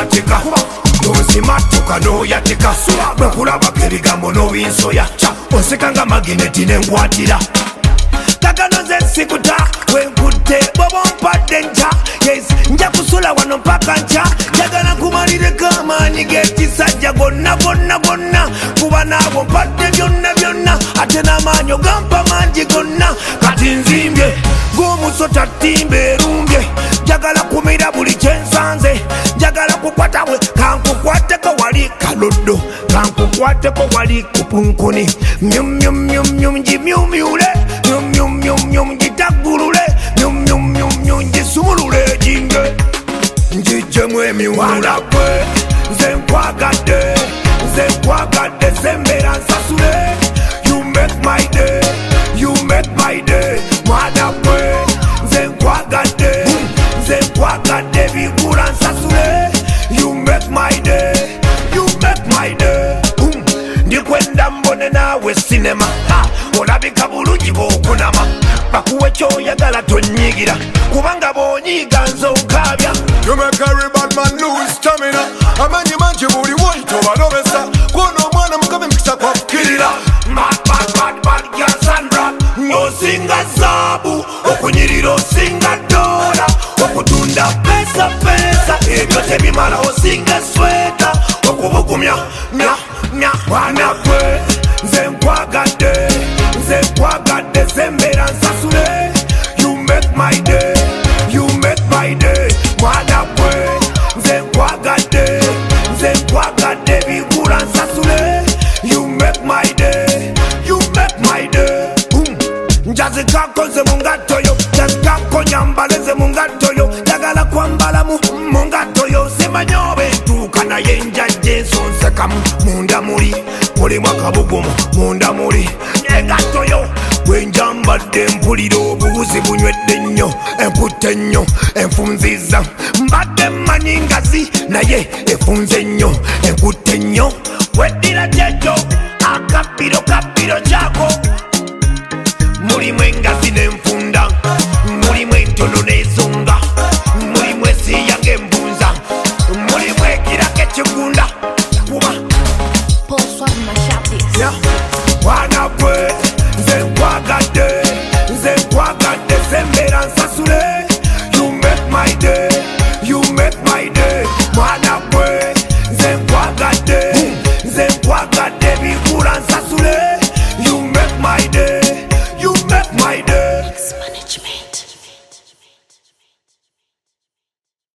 n'okwateka nonsimatuka n'oyatika bwekulabako ebigambo n'obinsoya onseka nga magineti n'enkwatira kakano nze nsikuta wenkutte bwoba ompadde nca yes nja kusula wano mpaka nca njagala nkumalireko amaanyi g'ekisajja gonna gonna gonna kuba naabo mpadde byonna byonna ate n'amaanyi ogampa mangi gonna kati nzimbye ng'omusota ttimba erumbye njagala kumira buli kyensanze njagala kukwatawe kankukwateko wali kaloddo kankukwateko wali kupunkuni myumyumyumyum njimyumyule myumyumyumyum njitagulule myumyumyumyum njisumulule jinge njijjemu emiwula gwe nze nkwagadde sembera nsasule you make my day you make my day mwana gwe nze nkwagadde bigula nsasule you make my day you make my day ndikwenda mbone naawe sinema olabika bulungi bw'okunama bakuwa ekyoyagala tonyigira kubanga bw'onyiiga nze okaabya You make every bad man lose stamina amanyi mangi buli woyita obalobesa kwona omwana mukabe mukisa kwafukirira bad girl Sandra n'osinga zaabu okunyirira osinga dola okutunda pesa ebyo tebimala osinga sweta okubugumya mwana gwe nze nkwagadde sembera nsasule you make my day you make my day mwana gwe nze nkwagadde bigula nsasule you make my day you make my day njazikako nze mungatto yo njazikako nyambale nze mungatto yo njagala kwambala mu ngatto yo simanyi oba entuuka naye njajja ensonsekamu munda muli mulimu akabugumu munda muli engatto yo bwenjambadde mpulira obuwuzi bunywedde nnyo enkutte nnyo enfunziza mbadde mmanyi ngazi naye efunze nnyo enkutte nnyo weddira kyekyo akabbiro kyako mulimu engazi n'enfunda mulimu entono n'ensonga mulimu esiiya ng'embunza mulimu ekirako ekigunda kuba mwana gwe nze nkwagadde sembera nsasule you make my day you make my day mwana gwe nze nkwagadde bigula nsasule you make my day you make my day. Management.